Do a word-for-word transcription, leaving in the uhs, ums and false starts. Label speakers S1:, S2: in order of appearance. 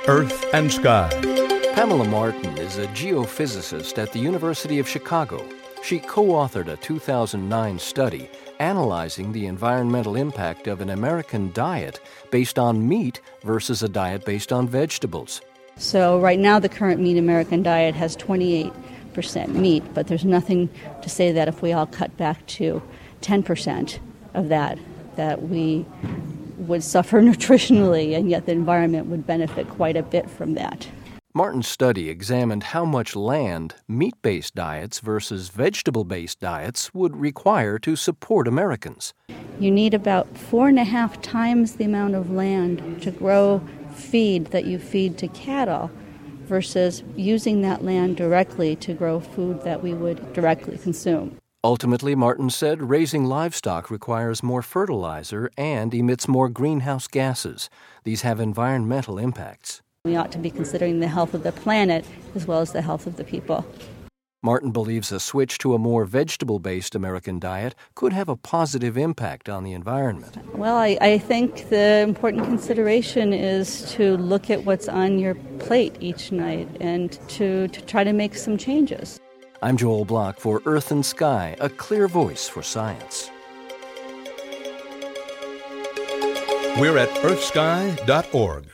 S1: Earth and Sky.
S2: Pamela Martin is a geophysicist at the University of Chicago. She co-authored a two thousand nine study analyzing the environmental impact of an American diet based on meat versus a diet based on vegetables.
S3: So right now the current meat American diet has twenty-eight percent meat, but there's nothing to say that if we all cut back to ten percent of that, that we would suffer nutritionally, and yet the environment would benefit quite a bit from that.
S2: Martin's study examined how much land meat-based diets versus vegetable-based diets would require to support Americans.
S3: You need about four and a half times the amount of land to grow feed that you feed to cattle versus using that land directly to grow food that we would directly consume.
S2: Ultimately, Martin said, raising livestock requires more fertilizer and emits more greenhouse gases. These have environmental impacts.
S3: We ought to be considering the health of the planet as well as the health of the people.
S2: Martin believes a switch to a more vegetable-based American diet could have a positive impact on the environment.
S3: Well, I, I think the important consideration is to look at what's on your plate each night and to, to try to make some changes.
S2: I'm Joel Block for Earth and Sky, a clear voice for science.
S1: We're at earth sky dot org.